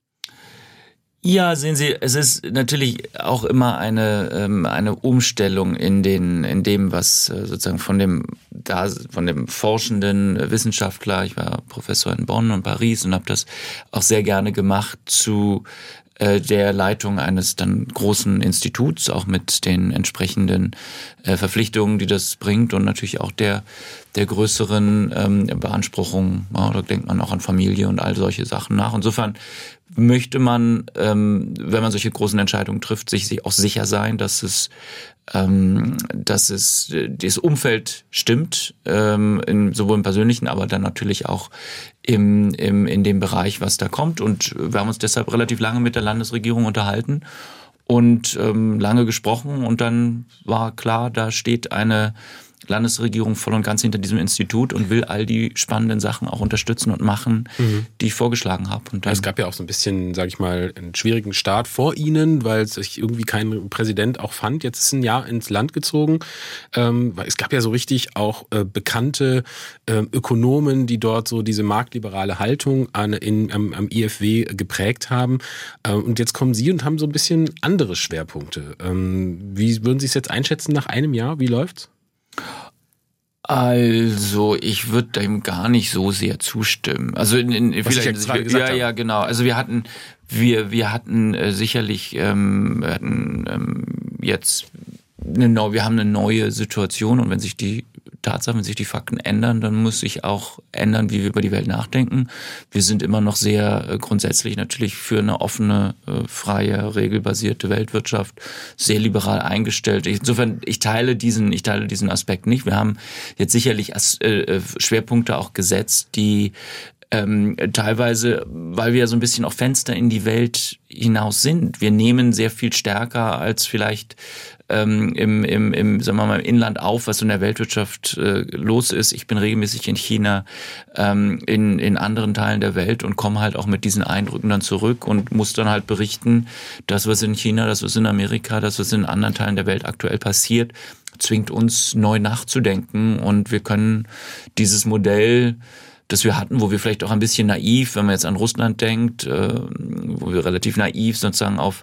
Ja, sehen Sie, es ist natürlich auch immer eine ähm, eine Umstellung in den in dem, was äh, sozusagen von dem da von dem forschenden Wissenschaftler, ich war Professor in Bonn und Paris und habe das auch sehr gerne gemacht, zu äh, der Leitung eines dann großen Instituts, auch mit den entsprechenden äh, Verpflichtungen, die das bringt und natürlich auch der der größeren ähm, Beanspruchung. Ja, da denkt man auch an Familie und all solche Sachen nach. Insofern möchte man, ähm, wenn man solche großen Entscheidungen trifft, sich auch sicher sein, dass es, ähm, dass es das Umfeld stimmt, ähm, in, sowohl im persönlichen, aber dann natürlich auch im, im in dem Bereich, was da kommt. Und wir haben uns deshalb relativ lange mit der Landesregierung unterhalten und ähm, lange gesprochen. Und dann war klar, da steht eine Landesregierung voll und ganz hinter diesem Institut und will all die spannenden Sachen auch unterstützen und machen, mhm. die ich vorgeschlagen habe. Und dann es gab ja auch so ein bisschen, sage ich mal, einen schwierigen Start vor Ihnen, weil sich irgendwie kein Präsident auch fand. Jetzt ist ein Jahr ins Land gezogen. Ähm, es gab ja so richtig auch äh, bekannte äh, Ökonomen, die dort so diese marktliberale Haltung an, in, am, am I F W geprägt haben. Äh, und jetzt kommen Sie und haben so ein bisschen andere Schwerpunkte. Ähm, wie würden Sie es jetzt einschätzen nach einem Jahr? Wie läuft's? Also, ich würde dem gar nicht so sehr zustimmen. Also, in, in, Was vielleicht, ich jetzt gerade gesagt ja, habe. ja, genau. Also, wir hatten, wir, wir hatten äh, sicherlich, ähm, wir hatten ähm, jetzt eine neue, wir haben eine neue Situation und wenn sich die Tatsachen, wenn sich die Fakten ändern, dann muss sich auch ändern, wie wir über die Welt nachdenken. Wir sind immer noch sehr äh, grundsätzlich natürlich für eine offene, äh, freie, regelbasierte Weltwirtschaft, sehr liberal eingestellt. Insofern, ich teile diesen, ich teile diesen Aspekt nicht. Wir haben jetzt sicherlich As- äh, Schwerpunkte auch gesetzt, die Ähm, teilweise, weil wir so ein bisschen auf Fenster in die Welt hinaus sind. Wir nehmen sehr viel stärker als vielleicht ähm, im, im, im, sagen wir mal, im Inland auf, was so in der Weltwirtschaft äh, los ist. Ich bin regelmäßig in China, ähm, in, in anderen Teilen der Welt und komme halt auch mit diesen Eindrücken dann zurück und muss dann halt berichten, das, was in China, das, was in Amerika, das, was in anderen Teilen der Welt aktuell passiert, zwingt uns neu nachzudenken und wir können dieses Modell, das wir hatten, wo wir vielleicht auch ein bisschen naiv, wenn man jetzt an Russland denkt, äh, wo wir relativ naiv sozusagen auf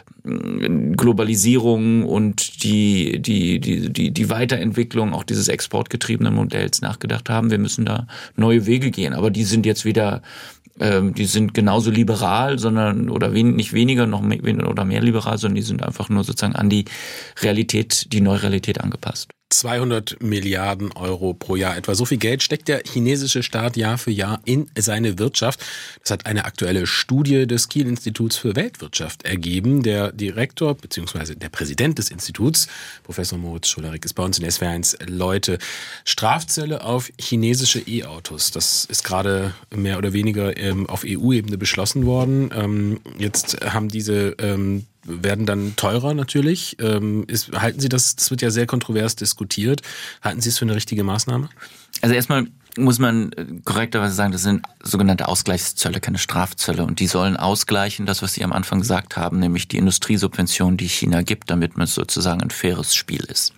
Globalisierung und die die die die die Weiterentwicklung auch dieses exportgetriebenen Modells nachgedacht haben. Wir müssen da neue Wege gehen, aber die sind jetzt wieder ähm, die sind genauso liberal, sondern oder wen, nicht weniger noch mehr, oder mehr liberal, sondern die sind einfach nur sozusagen an die Realität, die neue Realität angepasst. zweihundert Milliarden Euro pro Jahr etwa. So viel Geld steckt der chinesische Staat Jahr für Jahr in seine Wirtschaft. Das hat eine aktuelle Studie des Kiel-Instituts für Weltwirtschaft ergeben. Der Direktor bzw. der Präsident des Instituts, Professor Moritz Scholarik, ist bei uns in S W R eins Leute. Strafzölle auf chinesische E-Autos. Das ist gerade mehr oder weniger auf E U-Ebene beschlossen worden. Jetzt haben diese werden dann teurer natürlich. Ähm, ist, halten Sie das, das wird ja sehr kontrovers diskutiert, halten Sie es für eine richtige Maßnahme? Also erstmal muss man korrekterweise sagen, das sind sogenannte Ausgleichszölle, keine Strafzölle. Und die sollen ausgleichen, das, was Sie am Anfang gesagt haben, nämlich die Industriesubvention, die China gibt, damit man sozusagen ein faires Spiel ist.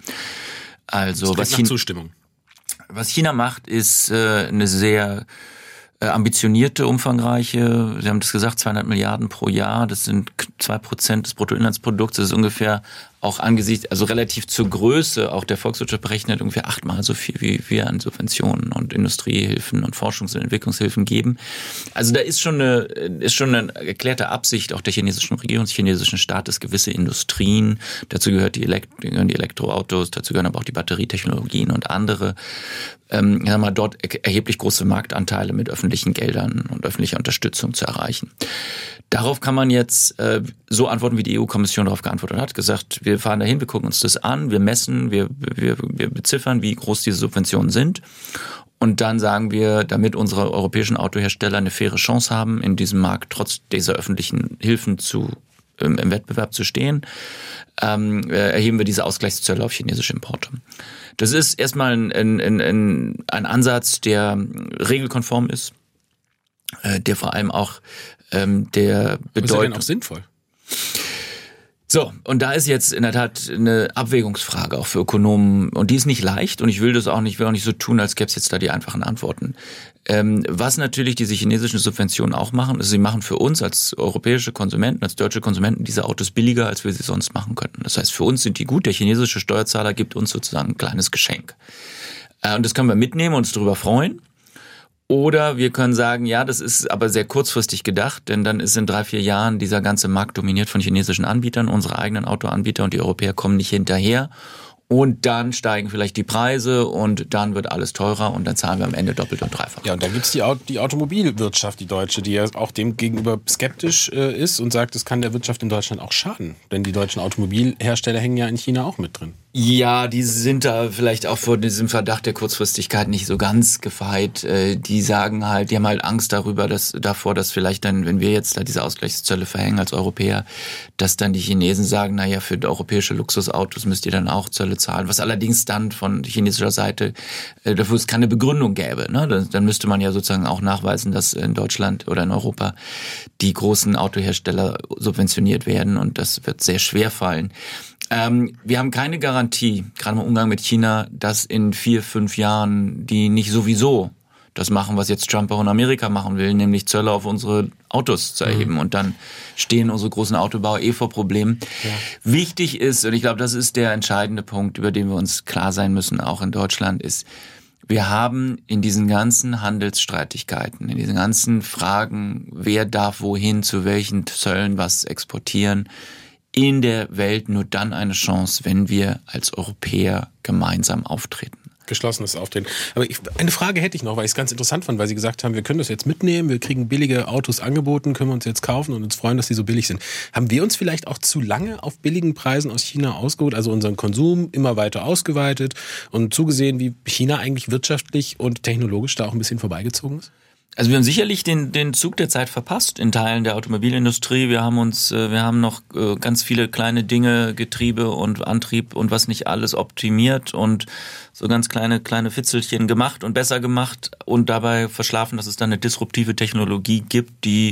Also das was nach China, Zustimmung. Was China macht, ist äh, eine sehr ambitionierte, umfangreiche, Sie haben das gesagt, zweihundert Milliarden pro Jahr, das sind zwei Prozent des Bruttoinlandsprodukts, das ist ungefähr auch angesichts, also relativ zur Größe auch der Volkswirtschaft berechnet, ungefähr achtmal so viel, wie wir an Subventionen und Industriehilfen und Forschungs- und Entwicklungshilfen geben. Also da ist schon eine, ist schon eine erklärte Absicht auch der chinesischen Regierung, des chinesischen Staates, gewisse Industrien, dazu gehört die, Elekt- gehören die Elektroautos, dazu gehören aber auch die Batterietechnologien und andere, ähm, sagen wir mal, dort erheblich große Marktanteile mit öffentlichen Geldern und öffentlicher Unterstützung zu erreichen. Darauf kann man jetzt äh, so antworten, wie die E U-Kommission darauf geantwortet hat, gesagt, wir fahren dahin, wir gucken uns das an, wir messen, wir, wir, wir beziffern, wie groß diese Subventionen sind. Und dann sagen wir, damit unsere europäischen Autohersteller eine faire Chance haben, in diesem Markt trotz dieser öffentlichen Hilfen zu, im, im Wettbewerb zu stehen, ähm, erheben wir diese Ausgleichszölle auf chinesische Importe. Das ist erstmal ein, ein, ein, ein Ansatz, der regelkonform ist, äh, der vor allem auch ähm, der Bedeutung... Ist ja denn auch sinnvoll? So, und da ist jetzt in der Tat eine Abwägungsfrage auch für Ökonomen und die ist nicht leicht und ich will das auch nicht, will auch nicht so tun, als gäbe es jetzt da die einfachen Antworten. Ähm, was natürlich diese chinesischen Subventionen auch machen, ist, sie machen für uns als europäische Konsumenten, als deutsche Konsumenten diese Autos billiger, als wir sie sonst machen könnten. Das heißt, für uns sind die gut, der chinesische Steuerzahler gibt uns sozusagen ein kleines Geschenk. Äh, und das können wir mitnehmen und uns darüber freuen. Oder wir können sagen, ja, das ist aber sehr kurzfristig gedacht, denn dann ist in drei, vier Jahren dieser ganze Markt dominiert von chinesischen Anbietern, unsere eigenen Autoanbieter und die Europäer kommen nicht hinterher. Und dann steigen vielleicht die Preise und dann wird alles teurer und dann zahlen wir am Ende doppelt und dreifach. Ja, und dann gibt's die, die Automobilwirtschaft, die deutsche, die ja auch dem gegenüber skeptisch äh, ist und sagt, es kann der Wirtschaft in Deutschland auch schaden. Denn die deutschen Automobilhersteller hängen ja in China auch mit drin. Ja, die sind da vielleicht auch vor diesem Verdacht der Kurzfristigkeit nicht so ganz gefeit. Die sagen halt, die haben halt Angst darüber, dass davor, dass vielleicht dann, wenn wir jetzt da diese Ausgleichszölle verhängen als Europäer, dass dann die Chinesen sagen, naja, für europäische Luxusautos müsst ihr dann auch Zölle zahlen. Was allerdings dann von chinesischer Seite dafür es keine Begründung gäbe. Ne? Dann müsste man ja sozusagen auch nachweisen, dass in Deutschland oder in Europa die großen Autohersteller subventioniert werden und das wird sehr schwer fallen. Ähm, wir haben keine Garantie, gerade im Umgang mit China, dass in vier, fünf Jahren die nicht sowieso das machen, was jetzt Trump auch in Amerika machen will, nämlich Zölle auf unsere Autos zu erheben. Mhm. Und dann stehen unsere großen Autobauer eh vor Problemen. Ja. Wichtig ist, und ich glaube, das ist der entscheidende Punkt, über den wir uns klar sein müssen, auch in Deutschland, ist, Wir haben in diesen ganzen Handelsstreitigkeiten, in diesen ganzen Fragen, wer darf wohin, zu welchen Zöllen was exportieren, in der Welt nur dann eine Chance, wenn wir als Europäer gemeinsam auftreten. Geschlossenes Auftreten. Aber ich, eine Frage hätte ich noch, weil ich es ganz interessant fand, weil Sie gesagt haben, wir können das jetzt mitnehmen, wir kriegen billige Autos angeboten, können wir uns jetzt kaufen und uns freuen, dass die so billig sind. Haben wir uns vielleicht auch zu lange auf billigen Preisen aus China ausgeruht, also unseren Konsum immer weiter ausgeweitet und zugesehen, wie China eigentlich wirtschaftlich und technologisch da auch ein bisschen vorbeigezogen ist? Also wir haben sicherlich den, den Zug der Zeit verpasst in Teilen der Automobilindustrie. Wir haben uns, wir haben noch ganz viele kleine Dinge, Getriebe und Antrieb und was nicht alles optimiert und so ganz kleine, kleine Fitzelchen gemacht und besser gemacht und dabei verschlafen, dass es dann eine disruptive Technologie gibt, die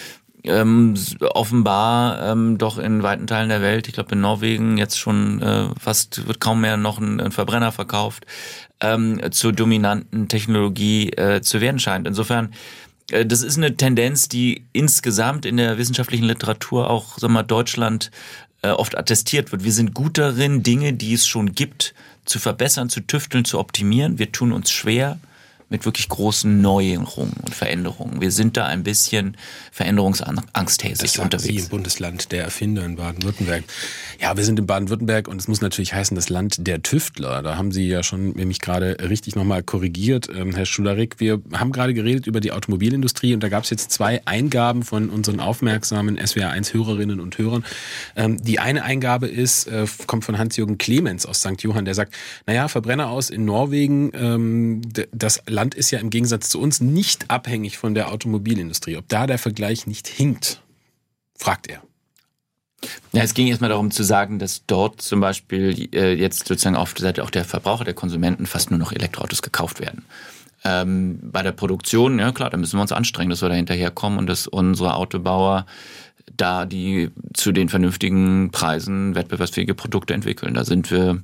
ähm, offenbar ähm, doch in weiten Teilen der Welt, ich glaube in Norwegen jetzt schon äh, fast, wird kaum mehr noch ein, ein Verbrenner verkauft, ähm, zur dominanten Technologie äh, zu werden scheint. Insofern, äh, das ist eine Tendenz, die insgesamt in der wissenschaftlichen Literatur auch, sagen wir mal, Deutschland äh, oft attestiert wird. Wir sind gut darin, Dinge, die es schon gibt, zu verbessern, zu tüfteln, zu optimieren. Wir tun uns schwer mit wirklich großen Neuerungen und Veränderungen. Wir sind da ein bisschen veränderungsangsthäsig unterwegs. Sie im Bundesland der Erfinder in Baden-Württemberg. Ja, wir sind in Baden-Württemberg und es muss natürlich heißen, das Land der Tüftler. Da haben Sie ja schon mich gerade richtig nochmal korrigiert, ähm, Herr Schularik. Wir haben gerade geredet über die Automobilindustrie und da gab es jetzt zwei Eingaben von unseren aufmerksamen S W R eins Hörerinnen und Hörern. Ähm, die eine Eingabe ist, äh, kommt von Hans-Jürgen Clemens aus Sankt Johann, der sagt, naja, Verbrenner aus in Norwegen, ähm, das Land ist ja im Gegensatz zu uns nicht abhängig von der Automobilindustrie. Ob da der Vergleich nicht hinkt, fragt er. Ja, es ging erstmal darum zu sagen, dass dort zum Beispiel äh, jetzt sozusagen auf der Seite auch der Verbraucher, der Konsumenten fast nur noch Elektroautos gekauft werden. Ähm, bei der Produktion, ja klar, da müssen wir uns anstrengen, dass wir da hinterherkommen und dass unsere Autobauer da die zu den vernünftigen Preisen wettbewerbsfähige Produkte entwickeln. Da sind wir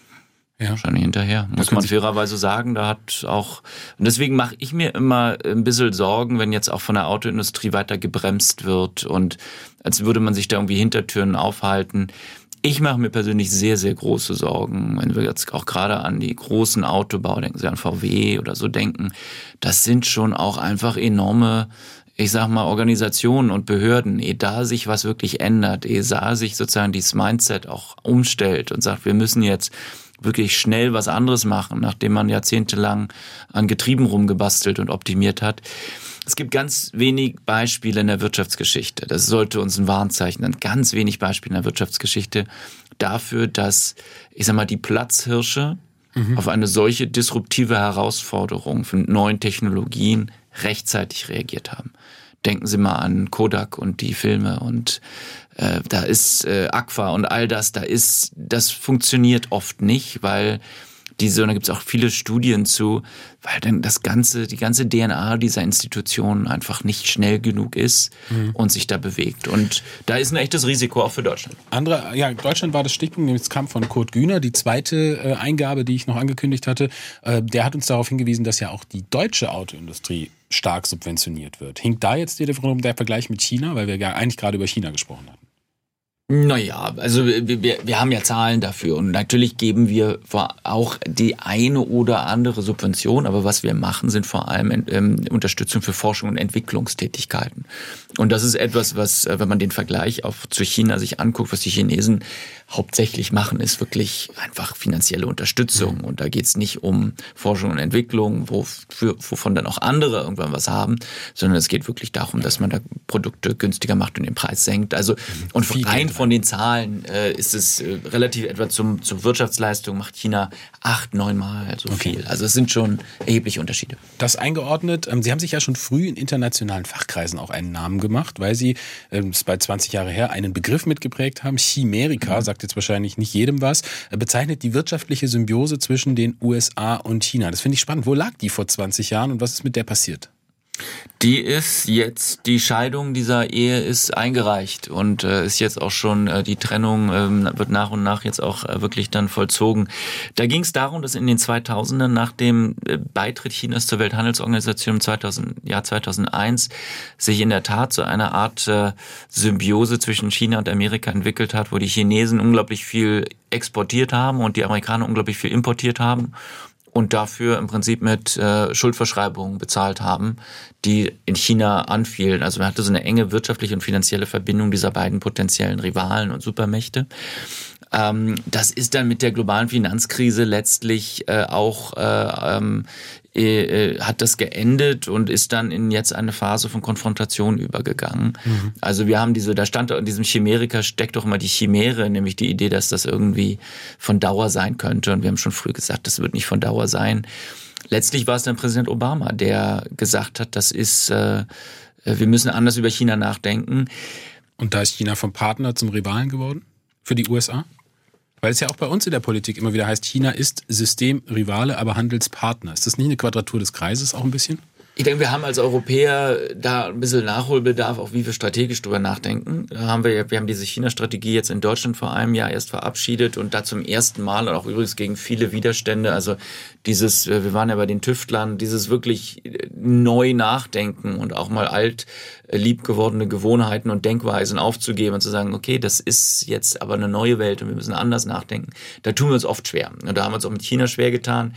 ja wahrscheinlich hinterher. Muss man fairerweise sagen, da hat auch, und deswegen mache ich mir immer ein bisschen Sorgen, wenn jetzt auch von der Autoindustrie weiter gebremst wird und als würde man sich da irgendwie Hintertüren aufhalten. Ich mache mir persönlich sehr, sehr große Sorgen, wenn wir jetzt auch gerade an die großen Autobauer, denken Sie an V W oder so denken, das sind schon auch einfach enorme, ich sag mal, Organisationen und Behörden, ehe da sich was wirklich ändert, ehe da sich sozusagen dieses Mindset auch umstellt und sagt, wir müssen jetzt wirklich schnell was anderes machen, nachdem man jahrzehntelang an Getrieben rumgebastelt und optimiert hat. Es gibt ganz wenig Beispiele in der Wirtschaftsgeschichte. Das sollte uns ein Warnzeichen sein. Ganz wenig Beispiele in der Wirtschaftsgeschichte dafür, dass, ich sag mal, die Platzhirsche mhm. auf eine solche disruptive Herausforderung von neuen Technologien rechtzeitig reagiert haben. Denken Sie mal an Kodak und die Filme und äh, da ist äh, Agfa und all das, da ist, das funktioniert oft nicht, weil diese, und da gibt es auch viele Studien zu, weil dann das ganze, die ganze D N A dieser Institutionen einfach nicht schnell genug ist mhm. und sich da bewegt. Und da ist ein echtes Risiko auch für Deutschland. Andere, ja, Deutschland war das Stichpunkt, es kam von Kurt Güner, die zweite äh, Eingabe, die ich noch angekündigt hatte. Äh, der hat uns darauf hingewiesen, dass ja auch die deutsche Autoindustrie stark subventioniert wird. Hinkt da jetzt der Vergleich mit China, weil wir ja eigentlich gerade über China gesprochen hatten? Naja, also wir, wir, wir haben ja Zahlen dafür und natürlich geben wir auch die eine oder andere Subvention, aber was wir machen, sind vor allem ähm, Unterstützung für Forschung und Entwicklungstätigkeiten. Und das ist etwas, was, wenn man den Vergleich auch zu China sich anguckt, was die Chinesen hauptsächlich machen, ist wirklich einfach finanzielle Unterstützung. Und da geht es nicht um Forschung und Entwicklung, wo, für, wovon dann auch andere irgendwann was haben, sondern es geht wirklich darum, dass man da Produkte günstiger macht und den Preis senkt. Also und rein von den Zahlen äh, ist es äh, relativ etwa zum, zur Wirtschaftsleistung macht China acht, neun Mal so okay. viel. Also es sind schon erhebliche Unterschiede. Das eingeordnet, ähm, Sie haben sich ja schon früh in internationalen Fachkreisen auch einen Namen gemacht, weil Sie, ähm, das ist bald zwanzig Jahre her, einen Begriff mitgeprägt haben. Chimerika, mhm. sagt jetzt wahrscheinlich nicht jedem was, äh, bezeichnet die wirtschaftliche Symbiose zwischen den U S A und China. Das finde ich spannend. Wo lag die vor zwanzig Jahren und was ist mit der passiert? Die ist jetzt, die Scheidung dieser Ehe ist eingereicht und äh, ist jetzt auch schon, äh, die Trennung ähm, wird nach und nach jetzt auch äh, wirklich dann vollzogen. Da ging es darum, dass in den zweitausendern nach dem äh, Beitritt Chinas zur Welthandelsorganisation im zweitausend, Jahr zweitausendeins sich in der Tat so eine Art äh, Symbiose zwischen China und Amerika entwickelt hat, wo die Chinesen unglaublich viel exportiert haben und die Amerikaner unglaublich viel importiert haben. und dafür im Prinzip mit äh, Schuldverschreibungen bezahlt haben, die in China anfielen. Also man hatte so eine enge wirtschaftliche und finanzielle Verbindung dieser beiden potenziellen Rivalen und Supermächte. Ähm, das ist dann mit der globalen Finanzkrise letztlich äh, auch äh, ähm, äh, hat das geendet und ist dann in jetzt eine Phase von Konfrontation übergegangen. Mhm. Also wir haben diese, da stand in diesem Chimeriker steckt doch immer die Chimäre, nämlich die Idee, dass das irgendwie von Dauer sein könnte. Und wir haben schon früh gesagt, das wird nicht von Dauer sein. Letztlich war es dann Präsident Obama, der gesagt hat, das ist, äh, wir müssen anders über China nachdenken. Und da ist China vom Partner zum Rivalen geworden für die U S A? Weil es ja auch bei uns in der Politik immer wieder heißt, China ist Systemrivale, aber Handelspartner. Ist das nicht eine Quadratur des Kreises auch ein bisschen? Ich denke, wir haben als Europäer da ein bisschen Nachholbedarf, auch wie wir strategisch drüber nachdenken. Da haben wir ja, wir haben diese China-Strategie jetzt in Deutschland vor einem Jahr erst verabschiedet und da zum ersten Mal und auch übrigens gegen viele Widerstände. Also dieses, wir waren ja bei den Tüftlern, dieses wirklich neu nachdenken und auch mal alt lieb gewordene Gewohnheiten und Denkweisen aufzugeben und zu sagen, okay, das ist jetzt aber eine neue Welt und wir müssen anders nachdenken. Da tun wir uns oft schwer. Und da haben wir uns auch mit China schwer getan.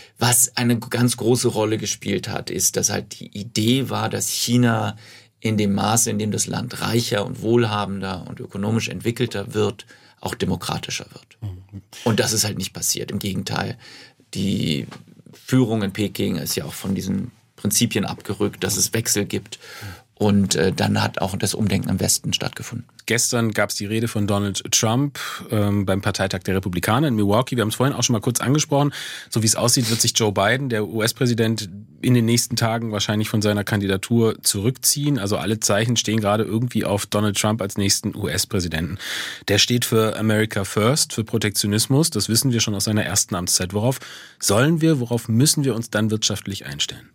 Was eine ganz große Rolle gespielt hat, ist, dass halt die Idee war, dass China in dem Maße, in dem das Land reicher und wohlhabender und ökonomisch entwickelter wird, auch demokratischer wird. Mhm. Und das ist halt nicht passiert. Im Gegenteil, die Führung in Peking ist ja auch von diesen Prinzipien abgerückt, dass es Wechsel gibt. Und äh, dann hat auch das Umdenken im Westen stattgefunden. Gestern gab es die Rede von Donald Trump ähm, beim Parteitag der Republikaner in Milwaukee. Wir haben es vorhin auch schon mal kurz angesprochen. So wie es aussieht, wird sich Joe Biden, der U S-Präsident, in den nächsten Tagen wahrscheinlich von seiner Kandidatur zurückziehen. Also alle Zeichen stehen gerade irgendwie auf Donald Trump als nächsten U S-Präsidenten. Der steht für America First, für Protektionismus. Das wissen wir schon aus seiner ersten Amtszeit. Worauf sollen wir, worauf müssen wir uns dann wirtschaftlich einstellen?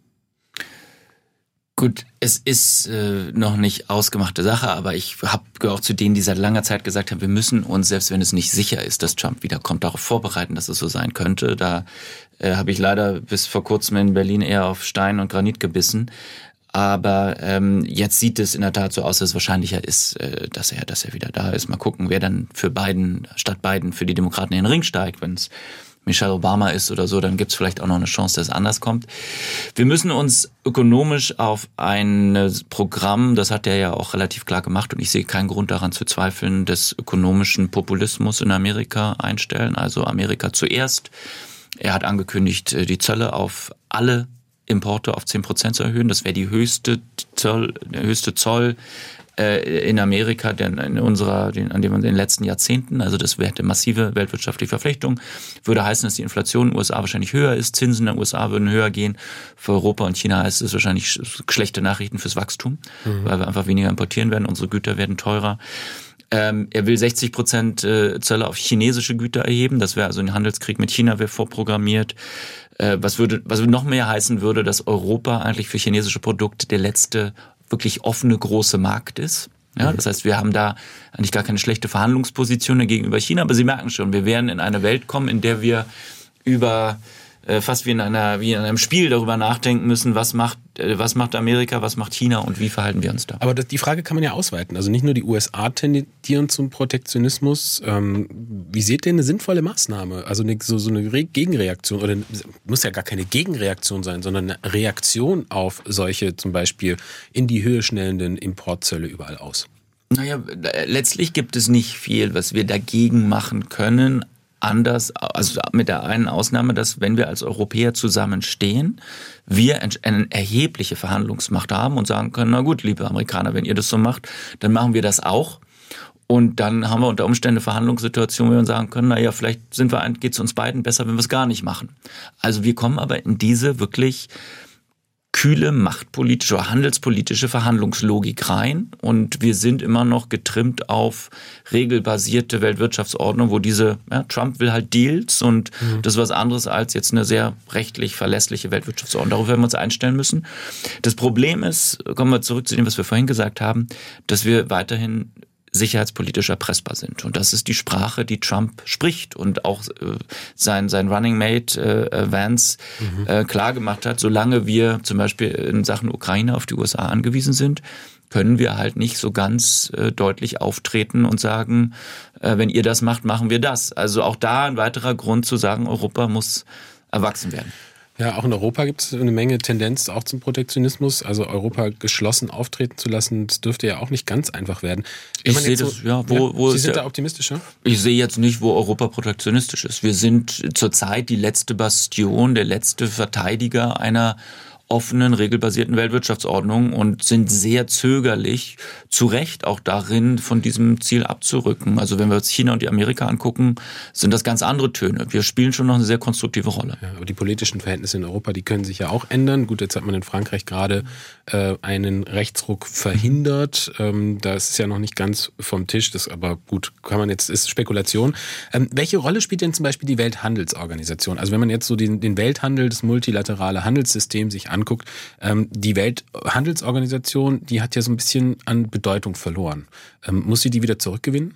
Gut, es ist äh, noch nicht ausgemachte Sache, aber ich habe gehört auch zu denen, die seit langer Zeit gesagt haben, wir müssen uns, selbst wenn es nicht sicher ist, dass Trump wiederkommt, darauf vorbereiten, dass es so sein könnte. Da äh, habe ich leider bis vor kurzem in Berlin eher auf Stein und Granit gebissen. Aber ähm, jetzt sieht es in der Tat so aus, dass es wahrscheinlicher ist, äh, dass er, dass er wieder da ist. Mal gucken, wer dann für Biden, statt Biden für die Demokraten in den Ring steigt, wenn es Michelle Obama ist oder so, dann gibt es vielleicht auch noch eine Chance, dass es anders kommt. Wir müssen uns ökonomisch auf ein Programm, das hat er ja auch relativ klar gemacht und ich sehe keinen Grund daran zu zweifeln, des ökonomischen Populismus in Amerika einstellen. Also Amerika zuerst. Er hat angekündigt, die Zölle auf alle Importe auf zehn Prozent zu erhöhen. Das wäre die höchste Zoll, der höchste Zoll in Amerika, denn in unserer, an dem in den letzten Jahrzehnten, also das wäre eine massive weltwirtschaftliche Verflechtung, würde heißen, dass die Inflation in den U S A wahrscheinlich höher ist, Zinsen in den U S A würden höher gehen. Für Europa und China heißt es wahrscheinlich schlechte Nachrichten fürs Wachstum, mhm. weil wir einfach weniger importieren werden, unsere Güter werden teurer. Ähm, er will sechzig Prozent Zölle auf chinesische Güter erheben, das wäre also ein Handelskrieg mit China wäre vorprogrammiert. Äh, was würde, was noch mehr heißen würde, dass Europa eigentlich für chinesische Produkte der letzte wirklich offene große Markt ist. Ja, das heißt, wir haben da eigentlich gar keine schlechte Verhandlungsposition gegenüber China, aber Sie merken schon, wir werden in eine Welt kommen, in der wir über äh, fast wie in einer wie in einem Spiel darüber nachdenken müssen, was macht äh, was macht Amerika, was macht China und wie verhalten wir uns da. Aber das, die Frage kann man ja ausweiten. Also nicht nur die U S A tendieren zum Protektionismus. Ähm, wie seht ihr eine sinnvolle Maßnahme? Also eine, so, so eine Re- Gegenreaktion oder muss ja gar keine Gegenreaktion sein, sondern eine Reaktion auf solche zum Beispiel in die Höhe schnellenden Importzölle überall aus. Naja, letztlich gibt es nicht viel, was wir dagegen machen können. Anders, also mit der einen Ausnahme, dass wenn wir als Europäer zusammenstehen, wir eine erhebliche Verhandlungsmacht haben und sagen können, na gut, liebe Amerikaner, wenn ihr das so macht, dann machen wir das auch. Und dann haben wir unter Umständen eine Verhandlungssituation, wo wir sagen können, na ja, vielleicht sind wir, geht's uns beiden besser, wenn wir es gar nicht machen. Also wir kommen aber in diese wirklich kühle machtpolitische oder handelspolitische Verhandlungslogik rein und wir sind immer noch getrimmt auf regelbasierte Weltwirtschaftsordnung, wo diese, ja, Trump will halt Deals und mhm. das ist was anderes als jetzt eine sehr rechtlich verlässliche Weltwirtschaftsordnung. Darauf werden wir uns einstellen müssen. Das Problem ist, kommen wir zurück zu dem, was wir vorhin gesagt haben, dass wir weiterhin sicherheitspolitisch erpressbar sind. Und das ist die Sprache, die Trump spricht und auch äh, sein, sein Running Mate äh, Vance mhm. äh, klar gemacht hat, solange wir zum Beispiel in Sachen Ukraine auf die U S A angewiesen sind, können wir halt nicht so ganz äh, deutlich auftreten und sagen, äh, wenn ihr das macht, machen wir das. Also auch da ein weiterer Grund zu sagen, Europa muss erwachsen werden. Ja, auch in Europa gibt es eine Menge Tendenz auch zum Protektionismus. Also Europa geschlossen auftreten zu lassen, das dürfte ja auch nicht ganz einfach werden. Wenn ich sehe das, so, ja, wo, ja, wo Sie sind der, da optimistischer? Ich sehe jetzt nicht, wo Europa protektionistisch ist. Wir sind zurzeit die letzte Bastion, der letzte Verteidiger einer offenen, regelbasierten Weltwirtschaftsordnung und sind sehr zögerlich, zu Recht auch darin, von diesem Ziel abzurücken. Also wenn wir uns China und die Amerika angucken, sind das ganz andere Töne. Wir spielen schon noch eine sehr konstruktive Rolle. Ja, aber die politischen Verhältnisse in Europa, die können sich ja auch ändern. Gut, jetzt hat man in Frankreich gerade äh, einen Rechtsruck verhindert. Ähm, das ist ja noch nicht ganz vom Tisch. Das aber gut, kann man jetzt, ist Spekulation. Ähm, welche Rolle spielt denn zum Beispiel die Welthandelsorganisation? Also wenn man jetzt so den, den Welthandel, das multilaterale Handelssystem sich anguckt, Anguckt, ähm, die Welthandelsorganisation, die hat ja so ein bisschen an Bedeutung verloren. Ähm, muss sie die wieder zurückgewinnen?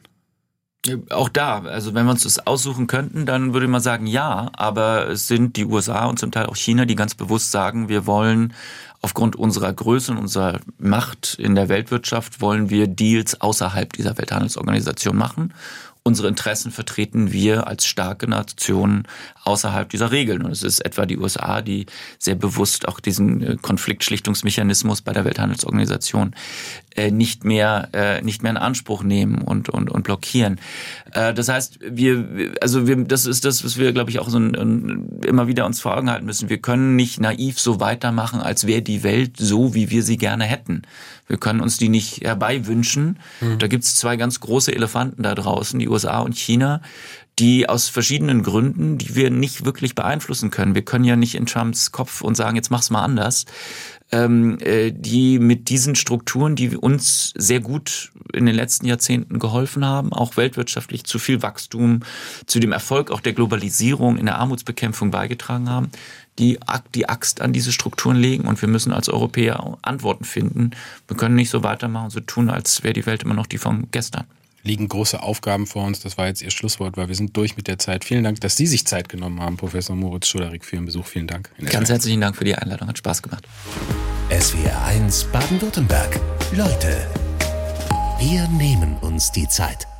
Auch da, also wenn wir uns das aussuchen könnten, dann würde man sagen, ja, aber es sind die U S A und zum Teil auch China, die ganz bewusst sagen, wir wollen aufgrund unserer Größe und unserer Macht in der Weltwirtschaft, wollen wir Deals außerhalb dieser Welthandelsorganisation machen. Unsere Interessen vertreten wir als starke Nation außerhalb dieser Regeln. Und es ist etwa die U S A, die sehr bewusst auch diesen Konfliktschlichtungsmechanismus bei der Welthandelsorganisation nicht mehr nicht mehr in Anspruch nehmen und und und blockieren. Das heißt, wir also wir das ist das, was wir glaube ich auch so ein, ein, immer wieder uns vor Augen halten müssen. Wir können nicht naiv so weitermachen, als wäre die Welt so, wie wir sie gerne hätten. Wir können uns die nicht herbeiwünschen. Mhm. Da gibt's zwei ganz große Elefanten da draußen, die U S A und China, die aus verschiedenen Gründen, die wir nicht wirklich beeinflussen können. Wir können ja nicht in Trumps Kopf und sagen, jetzt mach's mal anders. Ähm, äh, die mit diesen Strukturen, die uns sehr gut in den letzten Jahrzehnten geholfen haben, auch weltwirtschaftlich zu viel Wachstum, zu dem Erfolg auch der Globalisierung in der Armutsbekämpfung beigetragen haben, die die Axt an diese Strukturen legen und wir müssen als Europäer Antworten finden. Wir können nicht so weitermachen und so tun, als wäre die Welt immer noch die von gestern. Liegen große Aufgaben vor uns. Das war jetzt Ihr Schlusswort, weil wir sind durch mit der Zeit. Vielen Dank, dass Sie sich Zeit genommen haben, Professor Moritz Schoderik, für Ihren Besuch. Vielen Dank. Ganz herzlichen Dank für die Einladung. Hat Spaß gemacht. S W R eins Baden-Württemberg. Leute, wir nehmen uns die Zeit.